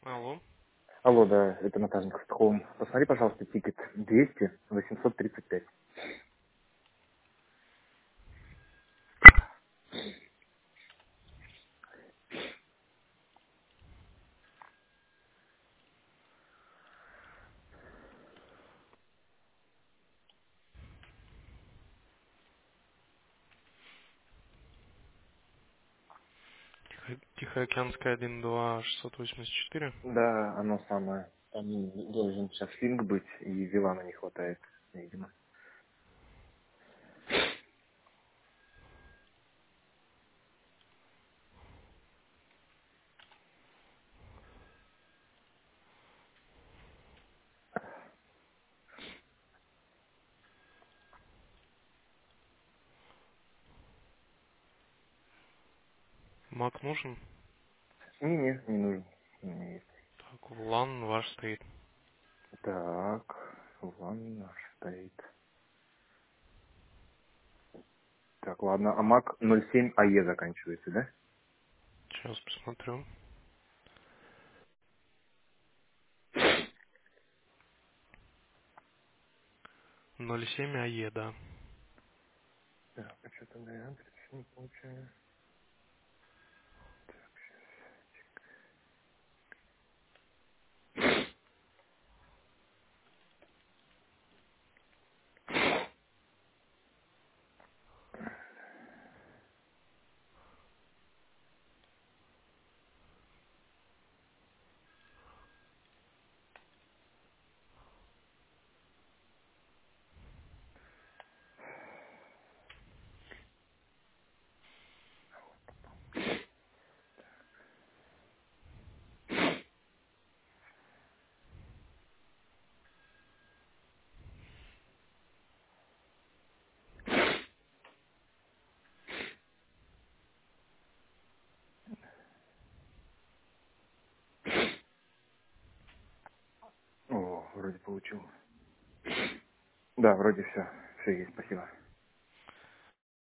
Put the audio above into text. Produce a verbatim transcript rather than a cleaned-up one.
Алло. Алло, да, это Натажников Хоум. Посмотри, пожалуйста, тикет двести восемьсот тридцать пять. Тихо- Тихоокеанская один два шестьсот восемьдесят четыре. Да, оно самое. Там должен сейчас финг быть, и Вилана не хватает, видимо. Мак нужен? Не, не, не нужен. Не. Так, Улан ваш стоит. Так, вон наш стоит. Так, ладно, а Мак ноль семь АЕ заканчивается, да? Сейчас посмотрю. ноль семь АЕ, да. Так, а что тогда я адрес не получаю? О, вроде получил. Да, вроде все. Все есть, спасибо.